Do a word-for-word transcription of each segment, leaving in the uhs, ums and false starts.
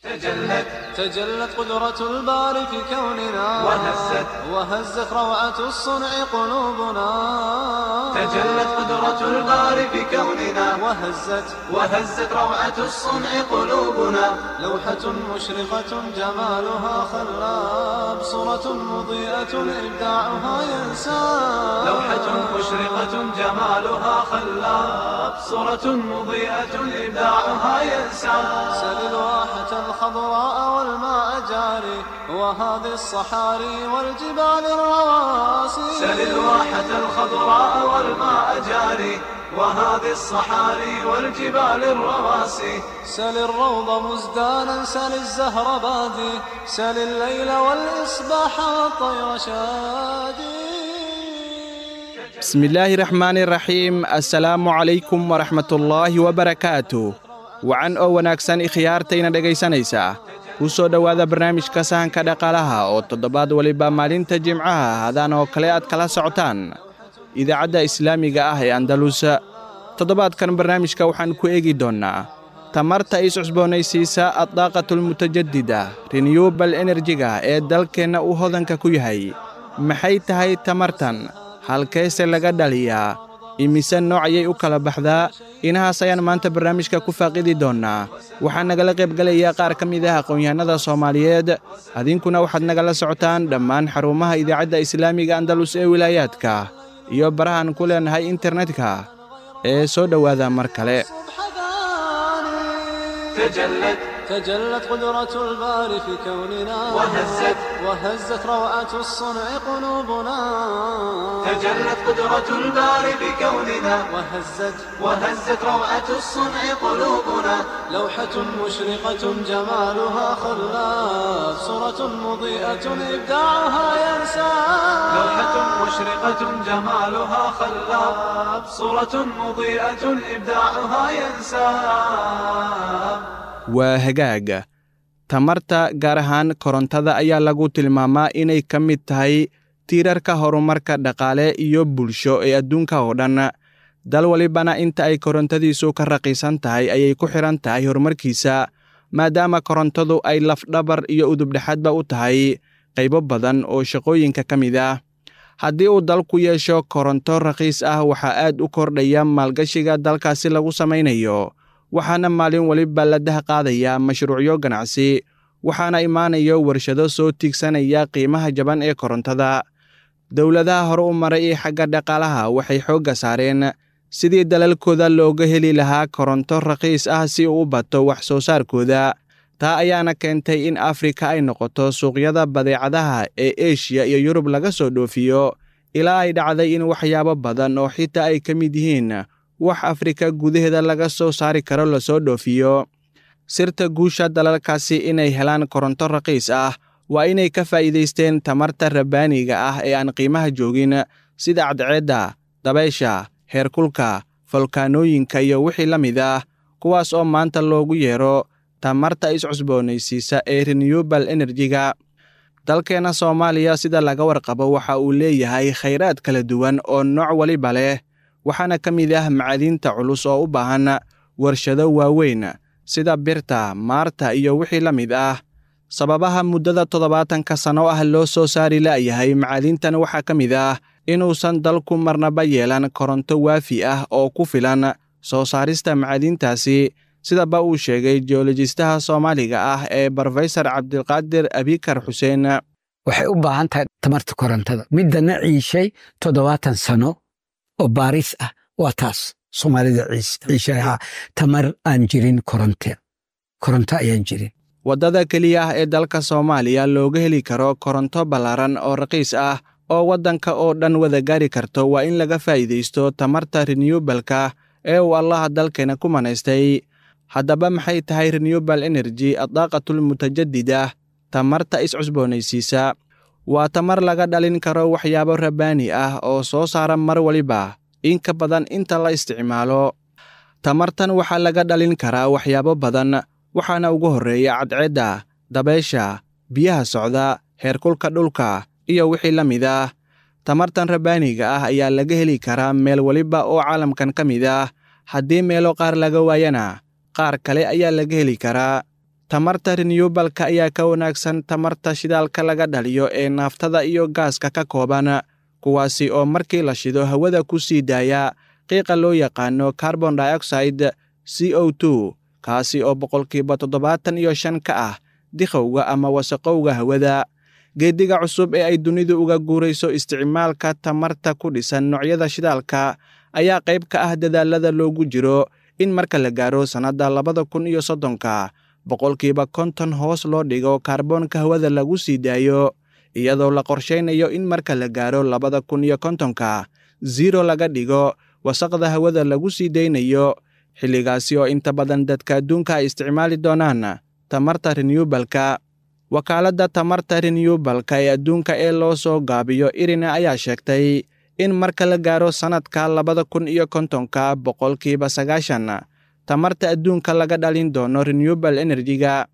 تجلت تجلت قدرة الباري في كوننا وهزت وهزت روعة الصنع قلوبنا. تجلت قدرة الباري في كوننا وهزت وهزت روعة الصنع قلوبنا. لوحة مشرقة جمالها خلاب، صورة مضيئة إبداعها ينساب. لوحة مشرقة جمالها خلاب، صورة مضيئة إبداعها ينساب. سل الواحة الخضراء والماء جاري، وهذه الصحاري والجبال الرواسي. سل الواحة الخضراء والماء جاري، وهذه الصحاري والجبال الرواسي. سل الروض مزدانا، سل الزهر بادي، سل الليل والإصباح والطير شادي. بسم الله الرحمن الرحيم. السلام عليكم ورحمة الله وبركاته. wacan oo wanaagsan ikhyaartayna dhegaysanaysaa ku soo dhowaada barnaamijka sahanka dhaqaalaha oo toddobaad waliba maalinta jimcaha hadaan oo kale aad kala socotaan idaacadda islaamiga ah ee Andalus. toddobaadkan barnaamijka waxaan ku eegi doonnaa tamarta is cusboonaysiisa ad-daaqatul mutajaddida renewable energy-ga ee dalkeenna uu hodanka ku yahay. maxay tahay tamartan? halkeese laga dhaliyaa? imise nooc ayay u kala baxdaa? inahaas ayaan maanta barnaamijka ku faaqidi doonnaa. waxaan nagala qaybgalayaa qaar ka mid ah aqoon-yahanada Soomaaliyeed. adinkuna waxaad nagala socotaan dhammaan xarumaha idaacadda islaamiga Andalus ee wilaayaadka iyo barahan ku leenahay internetka ee soo dhowaada mar kale. تجلت تجلت قدرة الباري في كوننا وهزت وهزت روعة الصنع قلوبنا. تجلت قدرة الباري في كوننا وهزت وهزت روعة الصنع قلوبنا. لوحة مشرقة جمالها خلاف، صورة مضيئة إبداعها ينساب. لوحة مشرقة جمالها خلاف، صورة مضيئة إبداعها ينساب. waa hagaag. tamarta gaar ahaan korontada ayaa lagu tilmaamaa inay ka mid tahay tiirarka horumarka dhaqaale iyo bulsho ee adduunka oo dhan. dal walibana inta ay korontadiisu ka raqiisan tahay ayay ku xiran tahay horumarkiisa, maadaama korontadu ay lafdhabar iyo udubdhexaadba u tahay qaybo badan oo shaqooyinka ka mid ah. haddii uu dalku yeesho koronto raqiis ah, waxaa aad u kordhaya maalgashiga dalkaasi lagu samaynayo, waxaana maalin waliba la dah qaadaya mashruucyo ganacsi, waxaana imaanayo warshado soo tiigsanaya qiimaha jaban ee korontada. dowladaha hore u maray ee xagga dhaqaalaha waxay xoogga saareen sidii dalalkooda looga heli lahaa koronto raqiis ah si uu u bato wax soo saarkooda. taa ayaana keentay in Afrika ay noqoto suuqyada badeecadaha ee Asia iyo Yurub laga soo dhoofiyo, ilaa ay dhacday in waxyaabo badan oo xitaa ay ka mid yihiin wax Afrika gudaheeda laga soo saari karo la soo dhoofiyo. sirta guusha dalalkaasi inay helaan koronto raqiis ah waa inay ka faa'iidaysteen tamarta rabbaaniga ah ee aan qiimaha joogin, sida cadceedda, dabaysha, heerkulka, volkaanooyinka iyo wixii la mid ah, kuwaas oo maanta loogu yeero tamarta is cusboonaysiisa ee renewable energy-ga. dalkeena Soomaaliya sida laga warqabo waxa uu leeyahay khayraad kala duwan oo nooc waliba leh, waxaana ka mid ah macdinta culus oo u baahan warshado waaweyn sida birta, maarta iyo wixii la mid ah. sababaha muddada toddobaatanka sano ah loo soo saari la'yahay macdintan waxaa ka mid ah inuusan dalku marnaba yeelan koronto waafi ah oo ku filan soo saarista macdintaasi, sidaba uu sheegay geologistaha Soomaaliga ah ee Professor Cabdilqaadir Abikar Xuseen. waxay u baahan tahay tamarta korontada midana ciishay toddobaatan sano oo baaris ah. waa taas Soomaalida ciishaha tamar aan jirin koronto koronto ayaan jirin. waddada keliya ah ee dalka Soomaaliya looga heli karo koronto ballaaran oo raqiis ah oo waddanka oo dhan wada gaari karto waa in laga faa'iidaysto tamarta renewable-ka ee uu allaha dalkeena ku manaystay. haddaba maxay tahay renewable energy ad-daaqatul mutajaddida? tamarta is cusboonaysiisa waa tamar laga dhalin karo waxyaabo rabbaani ah oo soo saara mar waliba in ka badan inta la isticmaalo. tamartan waxaa laga dhalin karaa waxyaabo badan, waxaana ugu horreeya cadceedda, dabaysha, biyaha socda, heerkulka dhulka iyo wixii la mid ah. tamartan rabbaaniga ah ayaa laga heli karaa meel waliba oo caalamkan ka mid ah. haddii meelo qaar laga waayana qaar kale ayaa laga heli karaa. tamarta renewable-ka ayaa ka wanaagsan tamarta shidaalka laga dhaliyo ee naaftada iyo gaaska ka kooban, kuwaasi oo markii la shido hawada ku sii daaya qiiqa loo yaqaano carbon dioxide C O two, kaasi oo boqolkiiba toddobaatan iyo shan ka ah dikhowga ama wasaqowga hawada. Geediga cusub ee ay dunidu uga guurayso isticmaalka tamarta ku dhisan noocyada shidaalka ayaa qayb ka ah dadaalada loogu jiro in marka la gaaro sannadda labada kun iyo soddonka boqolkiiba konton hoos loo dhigo kaarboonka hawada lagu sii daayo, iyadoo la qorshaynayo in marka la gaaro labada kun iyo kontonka zero laga dhigo wasaqda hawada lagu sii daynayo, xilligaasi oo inta badan dadka adduunka ay isticmaali doonaan tamarta renewable-ka. Wakaaladda tamarta renewable-ka ee adduunka ee loo soo gaabiyo I R I N ayaa sheegtay in marka la gaaro sannadka labada kun iyo kontonka boqolkiiba sagaashan tamarta adduunka laga dhalin doono renewable energy-ga.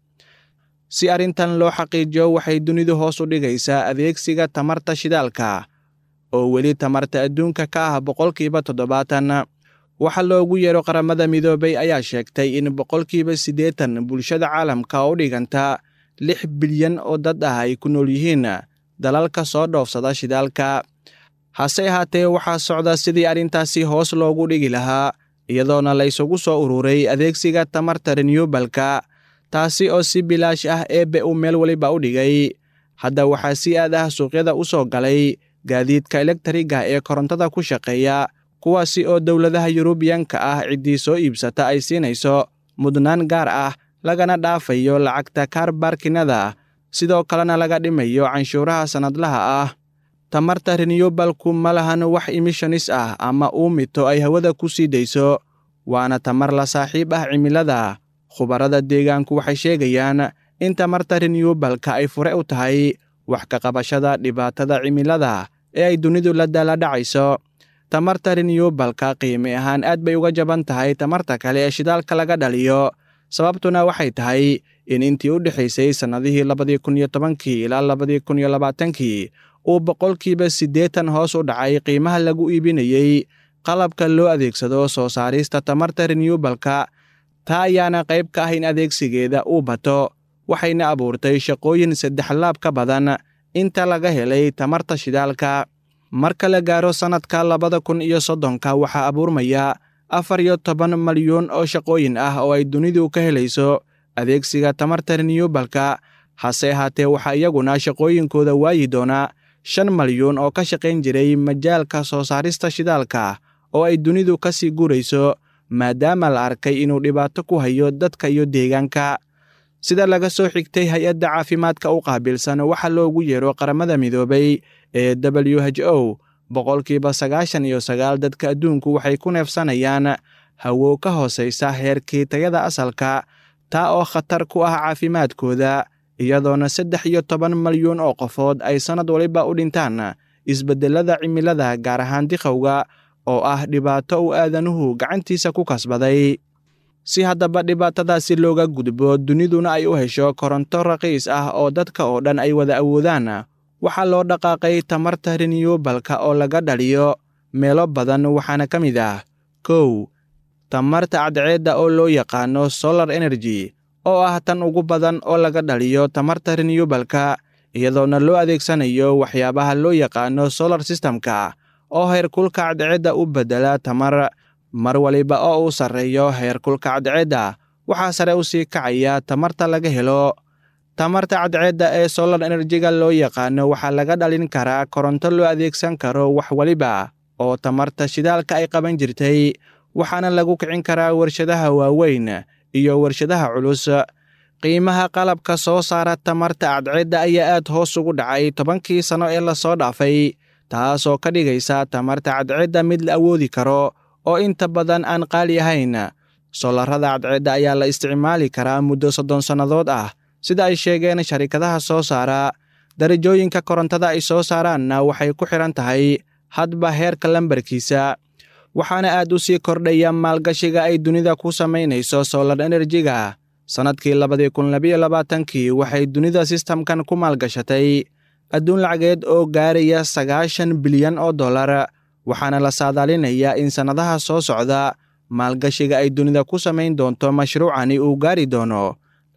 Si arrintan loo xaqiijiyo, waxay dunidu hoos u dhigaysaa adeegsiga tamarta shidaalka oo weli tamarta adduunka ka ah boqolkiiba toddobaatan. Waxa loogu yeero qaramada midoobay ayaa sheegtay in boqolkiiba siddeetan bulshada caalamka oo u dhiganta lix bilyan oo dad ah ay ku nool yihiin dalalka soo dhoofsada shidaalka. Hase ahaatee, waxaa socda sidii arrintaasi hoos loogu dhigi lahaa, iyadoona la isugu soo ururay adeegsiga tamarta renewable-ka, taasi oo si bilaash ah eebbe uu meel waliba u dhigay. Hadda waxaa si aad ah suuqyada u soo galay gaadiidka elektriga ee korontada ku shaqeeya, kuwaasi oo dowladaha Yurubiyanka ah ciddii soo iibsata ay siinayso mudnaan gaar ah, lagana dhaafayo lacagta kaarbaarkinada, sidoo kalena laga dhimayo canshuuraha sannadlaha ah. Tamarta renewable-ku ma lahan wax emissionis ah ama uumito ay hawada ku sii dayso, waana tamar la saaxiib ah cimilada. Khubarada deegaanku waxay sheegayaan in tamarta renewable-ka ay fure u tahay wax ka qabashada dhibaatada cimilada ee ay dunidu la daaladhacayso. Tamarta renewable-ka qiime ahaan aad bay uga jaban tahay tamarta kale ee shidaalka laga dhaliyo, sababtuna waxay tahay in intii u dhexaysay sannadihii labadii kun iyo tobankii ilaa labadii kun iyo labaatankii uu boqolkiiba siddeetan hoos u dhacay qiimaha lagu iibinayey qalabka loo adeegsado soo saarista tamarta renewable-ka. Taa ayaana qayb ka ah in adeegsigeeda uu bato, waxayna abuurtay shaqooyin saddex laab ka badan inta laga helay tamarta shidaalka. Marka la gaaro sannadka labada kun iyo soddonka waxaa abuurmaya afar iyo toban malyuun oo shaqooyin ah oo ay dunidu ka helayso adeegsiga tamarta renewable-ka. Hase ahaatee, waxaa iyaguna shaqooyinkooda waayi doona shan malyuun oo ka shaqayn jiray majaalka soo saarista shidaalka oo ay dunidu ka sii guurayso, maadaama la arkay inuu dhibaato ku hayo dadka iyo deegaanka. Sida laga soo xigtay hay-adda caafimaadka u qaabilsan waxa loogu yeero qaramada midoobay ee W H O, boqolkiiba sagaashan iyo sagaal dadka adduunku waxay ku neefsanayaan hawo ka hoosaysa heerkii tayada asalka, taa oo khatar ku ah caafimaadkooda, iyadoona saddex iyo toban malyuun oo qofood ay sannad waliba u dhintaan isbeddelada cimilada, gaar ahaan dikhowga oo ah dhibaato uu aadanuhu gacantiisa ku kasbaday. Si haddaba dhibaatadaasi looga gudbo, duniduna ay u hesho koronto raqiis ah oo dadka oo dhan ay wada awoodaan, waxaa loo dhaqaaqay tamarta renewable-ka oo laga dhaliyo meelo badan, waxaana ka mid ah kow tamarta cadceedda oo loo yaqaano solar energy, oo ah tan ugu badan oo laga dhaliyo tamarta renewable-ka, iyadoona loo adeegsanayo waxyaabaha loo yaqaano solar system-ka oo heerkulka cadceedda u beddela tamar. Mar waliba oo uu sarreeyo heerkulka cadceedda, waxaa sare u sii kacaya tamarta laga helo. Tamarta cadceedda ee solar energy-ga loo yaqaano waxaa laga dhalin karaa koronto loo adeegsan karo wax waliba oo tamarta shidaalka ay qaban jirtay, waxaana lagu kicin karaa warshadaha waaweyn iyo warshadaha culus. Qiimaha qalabka soo saara tamarta cadceedda ayaa aad hoos ugu dhacay tobankii sano ee la soo dhaafay, taasoo ka dhigaysa tamarta cadceedda mid la awoodi karo oo inta badan aan qaali ahayn. Soolarrada cadceedda ayaa la isticmaali karaa muddo soddon sannadood ah, sida ay sheegeen sharikadaha soo saara. Darajooyinka korontada ay soo saaraanna waxay ku xiran tahay hadba heerka lambarkiisa, waxaana aad u sii kordhaya maalgashiga ay dunida ku samaynayso solar energy-ga. Sannadkii labadii kun labiyo labaatankii waxay dunida sistamkan ku maalgashatay adduun lacageed oo gaaraya sagaashan bilyan oo dollar, waxaana la saadaalinayaa in sannadaha soo socda maalgashiga ay dunida ku samayn doonto mashruucani uu gaari doono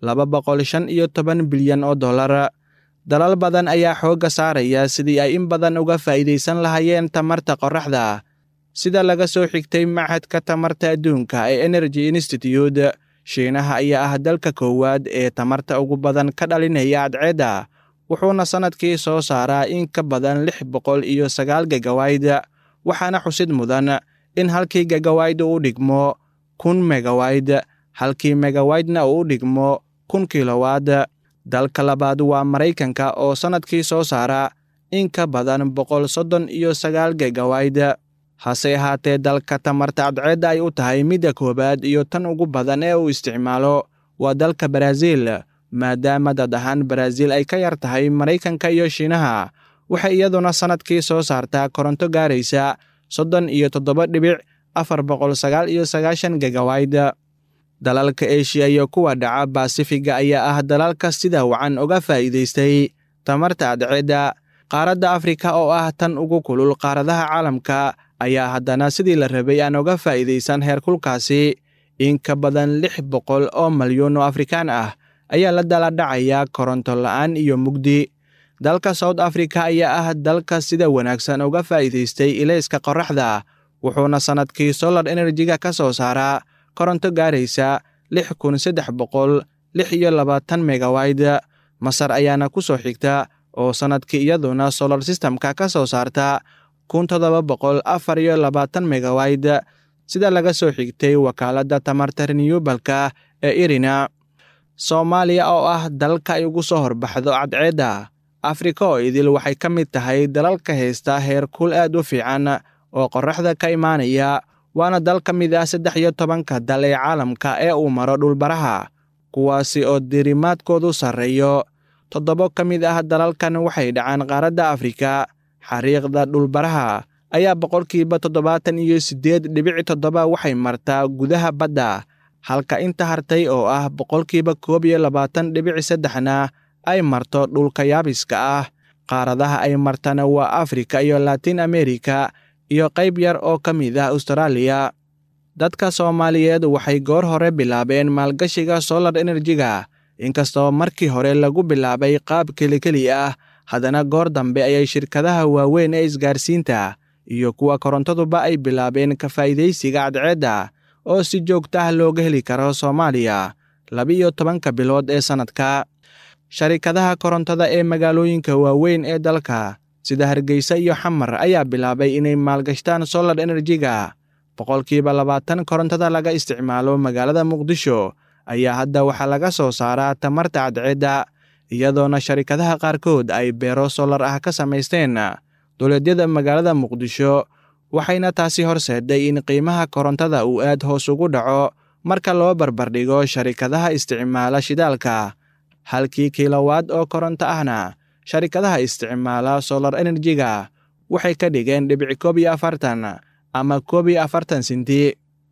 laba boqol shan iyo toban bilyan oo dollar. dalal badan ayaa xoogga saaraya sidii ay in badan uga faa'iidaysan lahaayeen tamarta qorraxda, sida laga soo xigtay Machadka Tamarta Adduunka ee Energy Institute. Shiinaha ayaa ah dalka koowaad ee tamarta ugu badan ka dhalinaya cadceedda, wuxuuna sanadkii soo saaraa in ka badan lix boqol iyo sagaal gigawayd, waxaana xusid mudan in halkii gigawayd uu dhigmo kun megawayd, halkii megawaydna uu dhigmo kun kilowaad. dalka labaad waa Maraykanka oo sanadkii soo saara in ka badan boqol soddon iyo sagaal gigawayd. hase ahaatee dalka tamarta cadceedda ay u tahay midda koowaad iyo tan ugu badan ee uu isticmaalo waa dalka Brazil, maadaama dad ahaan Brazil ay ka yar tahay Maraykanka iyo Shiinaha. waxay iyaduna sanadkii soo saartaa koronto gaaraysa soddon iyo toddoba dhibic afar boqol sagaal iyo sagaashan gigawayd. dalalka Asia iyo kuwa dhaca Basifiga ayaa ah dalalka sida wacan uga faa'iidaystay tamarta cadceedda. qaaradda Afrika oo ah tan ugu kulul qaaradaha caalamka ayaa haddana sidii la rabay aan uga faa'iidaysan heerkulkaasi. in ka badan lix boqol oo malyan oo Afrikaan ah ayaa la dala dhacaya koronto la'aan iyo mugdi. dalka South Africa ayaa ah dalka sida wanaagsan uga faa'iidaystay ilayska qorraxda, wuxuuna sanadkii solar energy-ga ka soo saaraa koronto gaaraysa lix kun saddex boqol lix iyo labaatan megawayd. Masar ayaana ku soo xigta oo sanadkii iyaduna solar systemka ka soo saarta kun toddoba boqol afar iyo labaatan megawayd, sida laga soo xigtay wakaaladda tamarta renewable-ka ee IRINA. Soomaaliya oo ah dalka ay ugu soo horbaxdo cadceedda Afrika oo idil waxay ka mid tahay dalalka haysta heerkul aad u fiican oo qorraxda ka imaanaya, waana dal ka mid ah saddex iyo tobanka dal ee caalamka ee uu maro dhulbaraha, kuwaasi oo diirimaadkoodu sarreeyo. toddobo ka mid ah dalalkan waxay dhacaan qaaradda Afrika. xariiqda dhulbaraha ayaa boqolkiiba toddobaatan iyo siddeed dhibic toddoba waxay martaa gudaha badda, halka inta hartay oo ah boqolkiiba koob iyo labaatan dhibic saddexna ay marto dhulka yaabiska ah. qaaradaha ay martana waa Afrika iyo Latin America iyo qayb yar oo ka mid ah Australia. dadka Soomaaliyeed waxay goor hore bilaabeen maalgashiga solar energy-ga, inkastoo markii hore lagu bilaabay qaab keli-keli ah, haddana goor dambe ayay shirkadaha waaweyn ee isgaarsiinta iyo kuwa korontaduba ay bilaabeen ka faa'iidaysiga cadceedda oo si joogta ah looga heli karo Soomaaliya laba-iyo tobanka bilood ee sanadka. sharikadaha korontada ee magaalooyinka waaweyn ee dalka sida Hargeysa iyo Xamar ayaa bilaabay inay maalgashtaan solar energy-ga. boqolkiiba labaatan korontada laga isticmaalo magaalada Muqdisho ayaa hadda waxaa laga soo saaraa tamarta cadceedda, iyadoona sharikadaha qaarkood ay beero solar ah ka samaysteen dowladyada magaalada Muqdisho, waxayna taasi horseeday in qiimaha korontada uu aad hoos ugu dhaco marka loo barbardhigo sharikadaha isticmaala shidaalka. halkii kilowaad oo koronto ahna sharikadaha isticmaala solar energy-ga waxay ka dhigeen dhibic koob iyo afartan ama koob iyo afartan senti.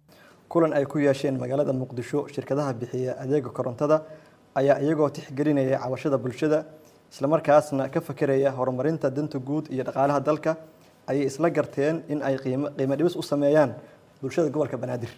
kulan ay ku yeesheen magaalada Muqdisho shirkadaha bixiya adeega korontada ayaa iyagoo tixgelinaya cabashada bulshada isla markaasna ka fakaraya horumarinta danta guud iyo dhaqaalaha dalka ayay isla garteen in ay qiimo qiimo dhibis u sameeyaan bulshada gobolka Banaadir.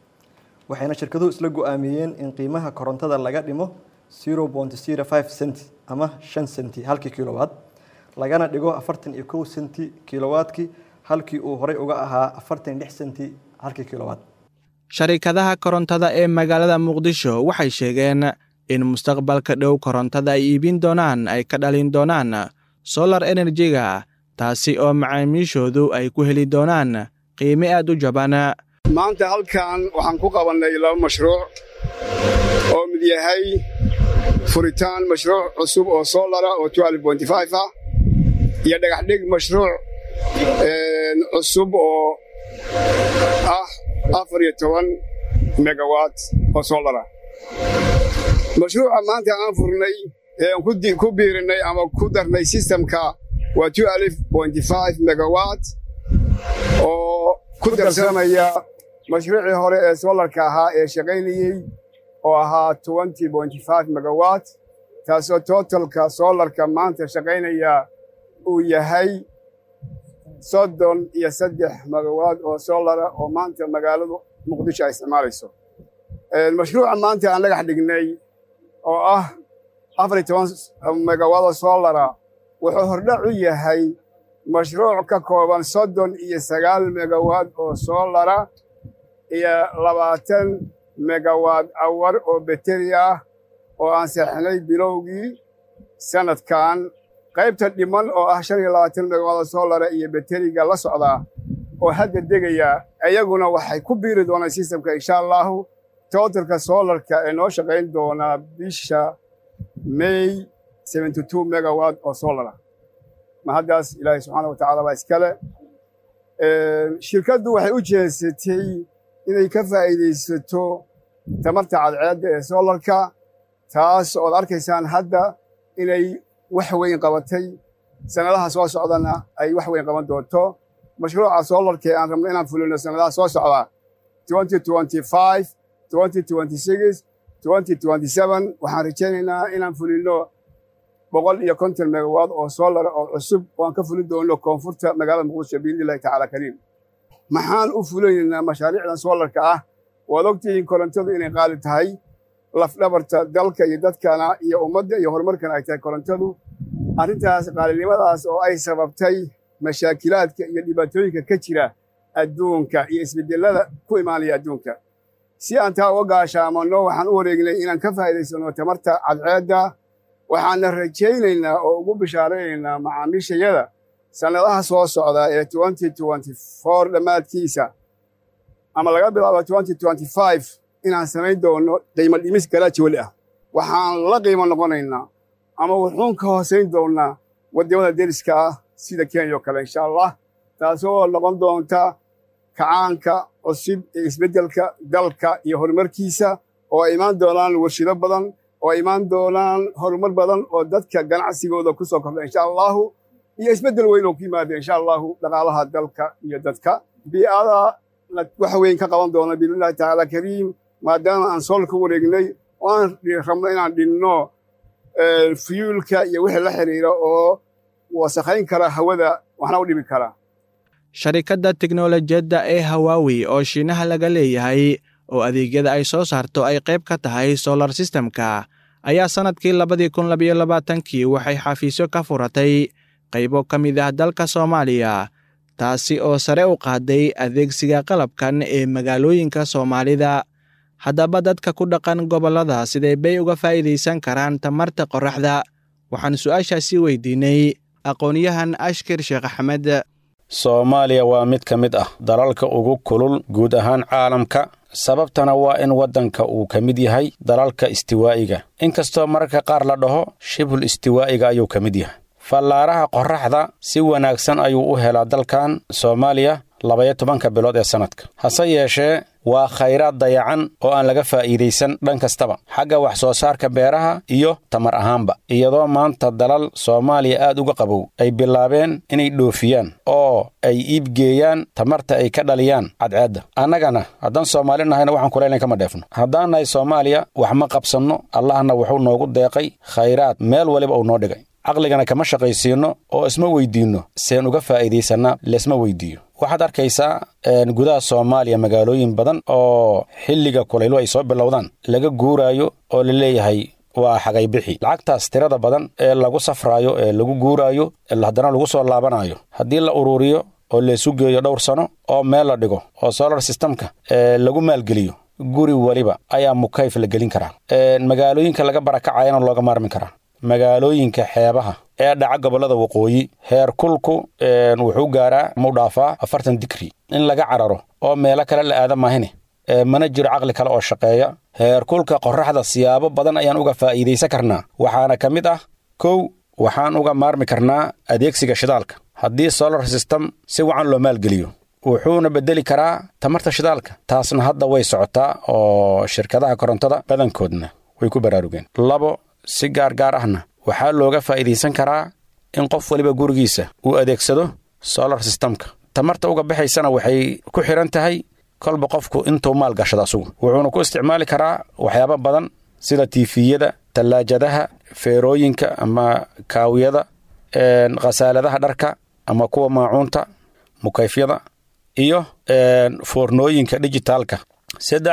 waxayna shirkaduhu isla go'aamiyeen in qiimaha korontada laga dhimo zero point zero five cent ama shan senti halkii kilowaad, lagana dhigo afartan iyo kow senti kilowaadkii halkii uu horey uga ahaa afartan iyo lix senti halkii kilowaad. sharikadaha korontada ee magaalada Muqdisho waxay sheegeen in mustaqbalka dhow korontada ay iibin doonaan ay ka dhalin doonaan solar energy-ga, taasi oo macaamiishoodu ay ku heli doonaan qiime aad u jaban. maanta halkan waxaan ku qabanay laba mashruuc oo mid yahay furitaan mashruuc cusub oo solar oo twelve point five ah iyo dhagax dhig mashruuc cusub oo ah afar iyo toban megawatt oo solar ah. mashruuca maanta aan furnay ee aan ku biirinay ama ku darnay systemka waa twelve point five megawatt oo ku darsamaya mashruucii hore ee solarka ahaa ee shaqaynayay oo ahaa twenty point five megawatt, taasoo totalka solarka maanta shaqaynaya uu yahay soddon iyo saddex megawatt oo solara oo maanta magaalada Muqdisho ay isticmaalayso. mashruuca maanta aan dhagax dhignay oo ah afar iyo toban megawatt oo soolara wuxuu hordhac u yahay mashruuc ka kooban soddon iyo sagaal megawatt oo soolara iyo labaatan megawatt awar oo beteri ah oo aan saxnay bilowgii sanadkan qaybta dhiman oo ah shan iyo labaatan megawatt oo soolara iyo beteriga la socdaa oo hadda degaya ayaguna waxay ku biiri doonaan systemka insha allahu totalka soolarka ee noo shaqayn doonaa bisha may seventy-two megawatt oo soolara ma haddaas ilaahay subxaana wa tacaala baa iskale shirkaddu waxay u jeesatay inay ka faa'iidaysato tamarta cadceedda ee soolarka taas ood arkaysaan hadda inay wax weyn qabatay sanadaha soo socdana ay wax weyn qaban doonto mashruuca soolarka ee aan rabno inaan fulino sanadaha soo socda twenty twenty-five twenty twenty-six twenty twenty-seven waxaan rajaynaynaa inaan fulino boqol iyo konton megawatt oo soolar oo cusub oo aan ka fulin doono koonfurta magaalada muqdisho biidnillahi tacaala kariim maxaan u fulinaynaa mashaariicdan soolarka ah waad ogtihiin korontadu inay qaali tahay lafdhabarta dalka iyo dadkana iyo ummadda iyo horumarkana ay tahay korontadu arrintaas qaalinimadaas oo ay sababtay mashaakilaadka iyo dhibaatooyinka ka jira adduunka iyo isbedelada ku imaanaya adduunka si aan taa uga gaashaamanno waxaan u wareegnay inaan ka faa'iidaysanno tamarta cadceedda waxaana rajaynaynaa oo ugu bishaaraynaynaa macaamiishayada sannadaha soo socda ee twenty twenty-four dhammaadkiisa ama laga bilaabo twenty twenty-five inaan samayn doono qiimo dhimis garaajooli ah waxaan la qiimo noqonaynaa ama wuxuun ka hoosayn doonnaa waddamada deriska ah sida kenya oo kale insha allah taasoo noqon doonta kacaanka cusub ee isbeddelka dalka iyo horumarkiisa oo ay imaan doonaan warshido badan oo ay imaan doonaan horumar badan oo dadka ganacsigooda ku soo kordha insha allahu iyo isbeddel weyn oo ku yimaada insha allahu dhaqaalaha dalka iyo dadka bii'ada wax weyn ka qaban doona biidnillahi tacaala kariim maadaama aan sool ka wareegnay oo aan rabno inaan dhinno fuyuulka iyo wixii la xidhiira oo wasakhayn kara hawada waxna u dhibi kara sharikadda tiknolojiyadda ee hawaawi oo shiinaha laga leeyahay oo adeegyada ay soo saarto ay qayb ka tahay solar systemka ayaa sannadkii labadii kun labayo labaatankii waxay xafiisyo ka furatay qaybo ka mid ah dalka Soomaaliya taasi oo sare u qaaday adeegsiga qalabkan ee magaalooyinka Soomaalida haddaba dadka ku dhaqan gobollada sidee bay uga faa'iidaysan karaan tamarta qorraxda waxaan su'aashaasi weydiinay aqoonyahan Ashkir Sheekh Axmed Soomaaliya waa mid ka mid ah dalalka ugu kulul guud ahaan caalamka sababtana waa in waddanka uu ka mid yahay dalalka istiwaa'iga inkastoo mararka qaar la dhaho shibhul istiwaa'iga ayuu ka mid yahay fallaaraha qorraxda si wanaagsan ayuu u helaa dalkan Soomaaliya labaiyo tobanka bilood ee sanadka hase yeeshee waa khayraad dayacan oo aan laga faa'iidaysan dhan kastaba xagga wax soo saarka beeraha iyo tamar ahaanba iyadoo maanta dalal Soomaaliya aad uga qabow ay bilaabeen inay dhoofiyaan oo ay iibgeeyaan tamarta ay ka dhaliyaan cadceedda annagana haddaan Soomaali nahayna waxaan kuleynayn kama dheefno haddaan nahay Soomaaliya wax ma qabsanno allahna wuxuu noogu deeqay khayraad meel waliba uu noo dhigay caqligana kama shaqaysiino oo isma weydiinno seen uga faa'iidaysanaa leesma weydiiyo waxaad arkaysaa gudaha Soomaaliya magaalooyin badan oo xilliga kulaylo ay soo bilowdaan laga guuraayo oo la leeyahay waa xagay bixi lacagtaas tirada badan ee lagu safraayo ee lagu guuraayo ee haddana lagu soo laabanayo haddii la ururiyo oo la isu geeyo dhowr sano oo meel la dhigo oo solar systemka ee lagu maalgeliyo guri waliba ayaa mukayf la gelin karaa magaalooyinka laga barakacayana looga maarmi karaa magaalooyinka xeebaha ee dhaca gobollada waqooyi heer kulku wuxuu gaaraa mu dhaafaa afartan digri in laga cararo oo meelo kale la aada maahine mana jiro caqli kale oo shaqeeya heer kulka qorraxda siyaabo badan ayaan uga faa'iidaysan karnaa waxaana ka mid ah kow waxaan uga maarmi karnaa adeegsiga shidaalka haddii solar system si wacan loo maalgeliyo wuxuuna bedeli karaa tamarta shidaalka taasna hadda way socotaa oo shirkadaha korontada badankoodna way ku baraarugeen labo si gaargaar ahna waxaa looga faa'iidaysan karaa in qof waliba gurigiisa uu adeegsado solar systemka tamarta uga baxaysana waxay ku xiran tahay kolba qofku intuu maal gashada asugu wuxuuna ku isticmaali karaa waxyaabo badan sida tiifiyada talaajadaha feerooyinka ama kaawiyada qasaaladaha dharka ama kuwa maacuunta mukayfyada iyo foornooyinka dijitaalka saddex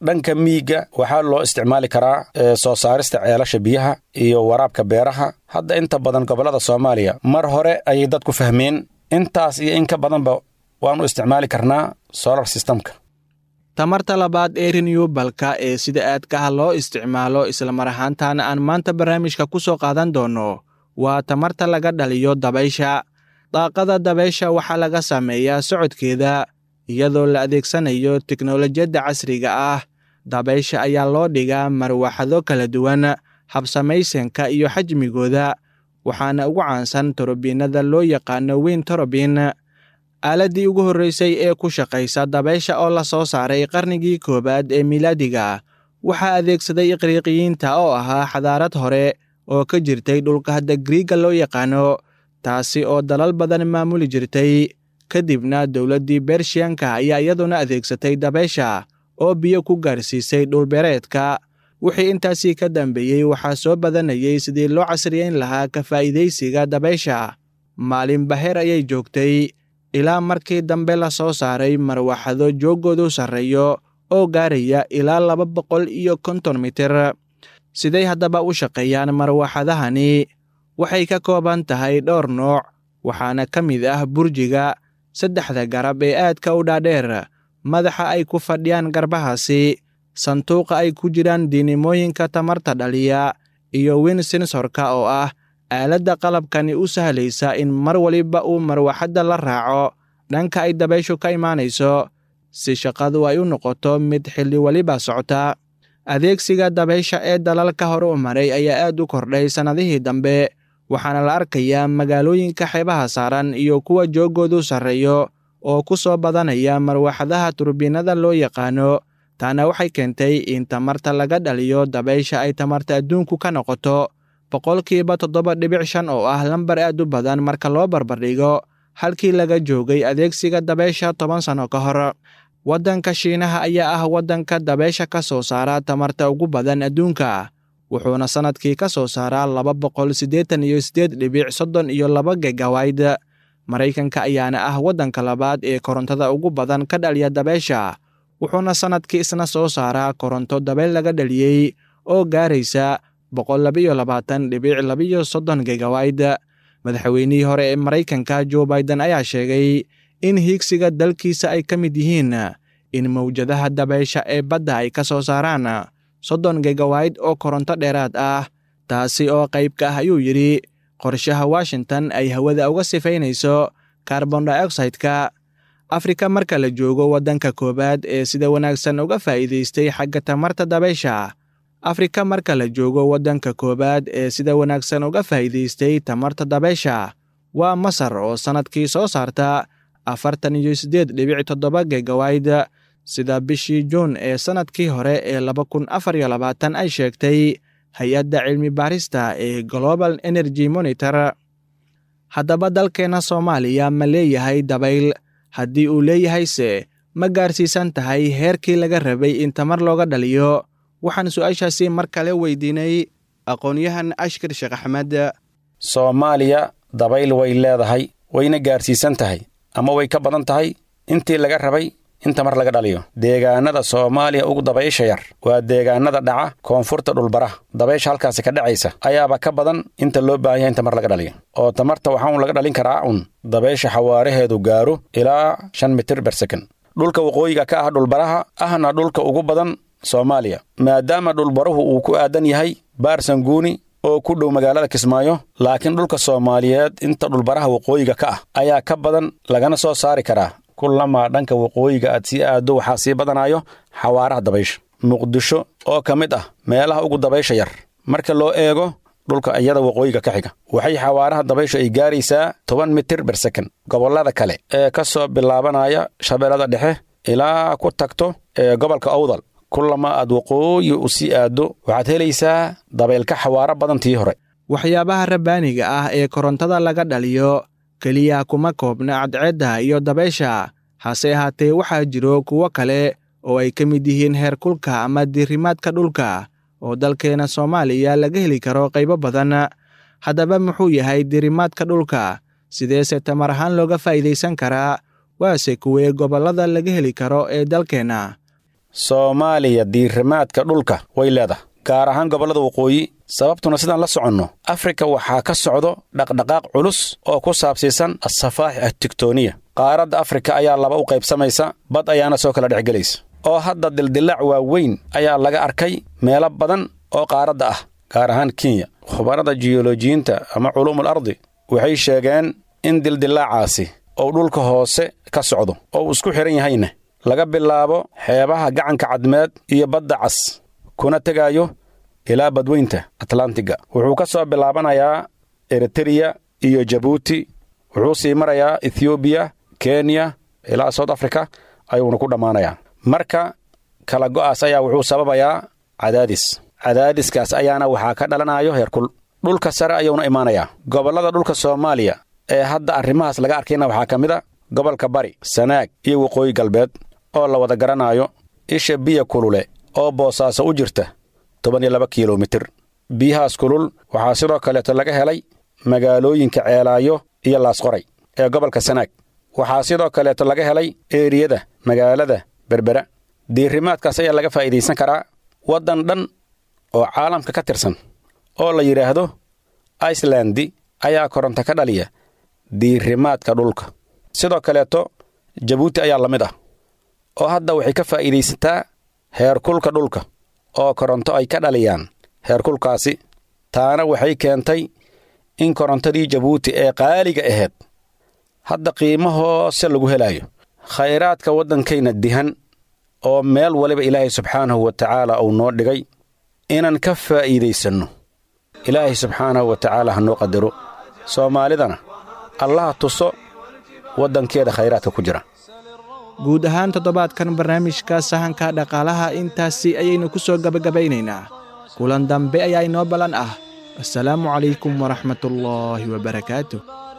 dhanka miyiga waxaa loo isticmaali karaa soo saarista ceelasha biyaha iyo waraabka beeraha. hadda inta badan gobollada Soomaaliya mar hore ayay dadku fahmeen intaas iyo in ka badanba waanu isticmaali karnaa solar systemka. tamarta labaad ee renewable-ka ee sida aadka ah loo isticmaalo isla mar ahaantaana aan maanta barnaamijka ku soo qaadan doono waa tamarta laga dhaliyo dabaysha. daaqada dabaysha waxaa laga sameeyaa socodkeeda iyadoo la adeegsanayo tiknoolajiyadda casriga ah. dabaysha ayaa loo dhigaa marwaxado kala duwan, habsamaysanka iyo xajmigooda, waxaana ugu caansan torobiinada loo yaqaano wind turbine. aaladii ugu horreysay ee ku shaqaysa dabaysha oo la soo saaray qarnigii koowaad ee milaadiga waxaa adeegsaday iqriiqiyiinta oo ahaa xadaarad hore oo ka jirtay dhulka hadda Griiga loo yaqaano, taasi oo dalal badan maamuli jirtay. kadibna dowladdii Bershiyanka ayaa iyaduna adeegsatay dabaysha oo biyo ku gaarsiisay dhulbeereedka. wixii intaasii ka dambeeyey waxaa soo badanayay sidii loo casriyeyn lahaa ka faa'iidaysiga dabaysha. maalin baheer ayay joogtay ilaa markii dambe la soo saaray marwaxado jooggoodu sarreeyo oo gaaraya ilaa laba boqol iyo konton mitir. siday haddaba u shaqeeyaan marwaxadahani? waxay ka kooban tahay dhowr nooc, waxaana ka mid ah burjiga, saddexda garab ee aadka u dhaadheer, madaxa ay ku fadhiyaan garbahaasi, sanduuqa ay ku jiraan diinimooyinka tamarta dhaliya, iyo wind sensorka oo ah aaladda qalabkani u sahlaysa in mar waliba uu marwaxadda la raaco dhanka ay dabayshu ka imaanayso, si shaqadu ay u noqoto mid xilli waliba socota. adeegsiga dabaysha ee dalalka hore u maray ayaa aad u kordhay sannadihii dambe, waxaana la arkayaa magaalooyinka xeebaha saaran iyo kuwa jooggoodu sarreeyo oo ku soo badanaya marwaxadaha turbiinada loo yaqaano. taana waxay keentay in tamarta laga dhaliyo dabaysha ay tamarta adduunku ka noqoto boqolkiiba toddoba dhibic shan oo ah lambar aad u badan marka loo barbardhigo halkii laga joogay adeegsiga dabaysha toban sano ka hor. waddanka Shiinaha ayaa ah waddanka dabaysha ka soo saara tamarta ugu badan adduunka, wuxuuna sannadkii ka soo saaraa laba boqol siddeetan iyo siddeed dhibic soddon iyo laba gigawayd. Maraykanka ayaana ah waddanka labaad ee korontada ugu badan ka dhaliya dabaysha, wuxuuna sannadkii isna soo saaraa koronto dabayl laga dhaliyey oo gaaraysa boqol laba iyo labaatan dhibic laba iyo soddon gigawayd. madaxweynihii hore ee Maraykanka Joe Biden ayaa sheegay in hiigsiga dalkiisa ay ka mid yihiin in mawjadaha dabaysha ee badda ay ka soo saaraan soddon gigawayd oo koronto dheeraad ah, taasi oo qayb ka ah ayuu yidhi qorshaha Washington ay hawada uga sifaynayso carbon dioxide-ka. Afrika marka la joogo waddanka koowaad ee sida wanaagsan uga faa'iidaystay xagga tamarta dabaysha. Afrika marka la joogo waddanka koowaad ee sida wanaagsan uga faa'iidaystay tamarta dabaysha waa Masar oo sannadkii soo saarta afartan iyo siddeed dhibic toddoba gigawayd, sida bishii Juun ee sannadkii hore ee laba kun afar iyo labaatan ay sheegtay hay-adda cilmi baarista ee Global Energy Monitor. haddaba dalkeena Soomaaliya ma leeyahay dabayl? haddii uu leeyahayse ma gaarsiisan tahay heerkii laga rabay in tamar looga dhaliyo? waxaan su'aashaasi mar kale weydiinay aqoon-yahan Ashkir Sheekh Axmed. Soomaaliya dabayl way leedahay, wayna gaarsiisan tahay ama way ka badan tahay intii laga rabay in tamar laga dhaliyo. deegaanada Soomaaliya ugu dabaysha yar waa deegaanada dhaca koonfurta dhulbaraha. dabaysha halkaasi ka dhacaysa ayaaba ka badan inta loo baahan yahay in tamar laga dhaliyo. oo tamarta waxaa un laga dhalin karaa un dabaysha xawaaraheedu gaaro ilaa shan mitir ber second. dhulka waqooyiga ka ah dhulbaraha ahna dhulka ugu badan Soomaaliya, maadaama dhulbaruhu uu ku aadan yahay Baarsanguuni oo ku dhow magaalada Kismaayo, laakiin dhulka Soomaaliyeed inta dhulbaraha waqooyiga ka ah ayaa ka badan lagana soo saari karaa. kullama dhanka waqooyiga aad sii aado waxaa sii badanayo xawaaraha dabaysha. Muqdisho oo ka mid ah meelaha ugu dabaysha yar marka loo eego dhulka iyada waqooyiga ka xiga, waxay xawaaraha dabaysha ay gaaraysaa toban mitir ber second. gobollada kale ee ka soo bilaabanaya Shabeellada Dhexe ilaa ku tagto ee gobolka Awdal, kullama aad waqooyi u sii aado waxaad helaysaa dabaylka xawaaro badan tii hore. waxyaabaha rabbaaniga ah ee korontada laga dhaliyo keliya kuma koobna cadceedda iyo dabaysha, hase ahaatee waxaa jiro kuwo kale oo ay ka mid yihiin heerkulka ama diirimaadka dhulka oo dalkeena Soomaaliya laga heli karo qaybo badan. haddaba muxuu yahay diirimaadka dhulka? sideese tamar ahaan looga faa'iidaysan karaa? waase kuwee gobollada laga heli karo ee dalkeena? soomaaliya diirimaadka dhulka way leedahay gaar ahaan gobollada waqooyi sababtuna sidaan la soconno afrika waxaa ka socdo dhaqdhaqaaq culus oo ku saabsiisan asafaaxi attiktoniya qaaradda afrika ayaa laba u qaybsamaysa bad ayaana soo kala dhexgelaysa oo hadda dildillaac waaweyn ayaa laga arkay meelo badan oo qaaradda ah gaar ahaan kenya khubarada jiyolojiyiinta ama culuumul ardi waxay sheegeen in dildillaacaasi oo dhulka hoose ka socdo oo isku xiran yahayna laga bilaabo xeebaha gacanka cadmeed iyo badda cas kuna tegaayo ilaa badweynta atlantiga wuxuu ka soo bilaabanayaa eritrea iyo jabuuti wuxuu sii marayaa ethoobiya kenya ilaa south africa ayuuna ku dhammaanayaa marka kala go'aas ayaa wuxuu sababayaa cadaadis cadaadiskaas ayaana waxaa ka dhalanayo heerkul dhulka sare ayuuna imaanayaa gobollada dhulka soomaaliya ee hadda arrimahaas laga arkayna waxaa ka mid a gobolka bari sanaag iyo waqooyi galbeed oo la wada garanaayo isha biya kulule oo boosaaso u jirta toban iyo laba kilomitir biyahaas kulul waxaa sidoo kaleeto laga helay magaalooyinka ceelaayo iyo laasqoray ee gobolka sanaag waxaa sidoo kaleeto laga helay eeriyada magaalada berbera diirimaadkaas ayaa laga faa'iidaysan karaa waddan dhan oo caalamka ka tirsan oo la yidhaahdo icelandi ayaa koronto ka dhaliya diirimaadka dhulka sidoo kaleeto jabuuti ayaa la mid ah oo hadda waxay ka faa'iidaysataa heerkulka dhulka oo koronto ay ka dhaliyaan heerkulkaasi taana waxay keentay in korontadii jabuuti ee qaaliga ahayd hadda qiimo hoose lagu helaayo khayraadka waddankayna dihan oo meel waliba ilaahay subxaanahu wa tacaala uu noo dhigay inaan ka faa'iidaysanno ilaahay subxaanahu wa tacaala ha noo qadaro soomaalidana allaha tuso waddankeeda khayraadka ku jira guud ahaan toddobaadkan barnaamijka sahanka dhaqaalaha intaasi ayaynu ku soo gabagabaynaynaa kulan dambe ayaa inoo ballan ah assalaamu calaykum waraxmatullaahi wabarakaatuh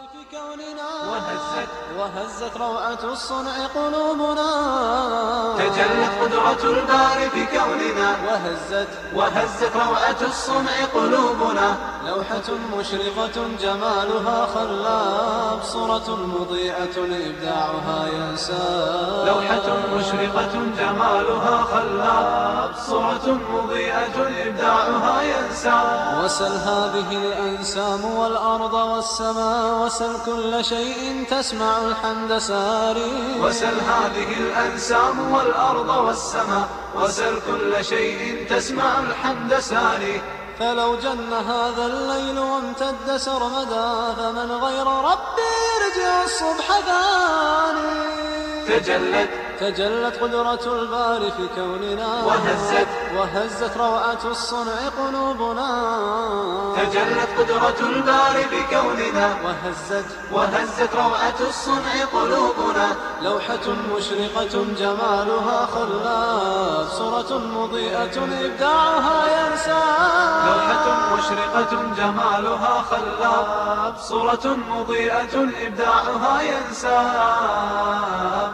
وهزت روعة الصنع قلوبنا تجلت قدرة الباري في كوننا وهزت وهزت روعة الصنع قلوبنا لوحة مشرقة جمالها خلاب صورة مضيئة إبداعها ينساب لوحة مشرقة جمالها خلاب صورة مضيئة إبداعها ينساب وسل هذه الأنسام والأرض والسماء وسل كل شيء تسمع الحمد ساري وسل هذه الأنسام والأرض والسماء وسل كل شيء تسمع الحمد ساري فلو جن هذا الليل وامتد سرمدا فمن غير ربي يرجع الصبح ثاني تجلت تجلت قدرة الباري في كوننا وهزت وهزت روعة الصنع قلوبنا تجلت قدرة الباري في كوننا وهزت وهزت روعة الصنع قلوبنا لوحة مشرقة جمالها خلاف صورة مضيئة إبداعها ينساب لوحة مشرقة جمالها خلاف صورة مضيئة إبداعها ينساب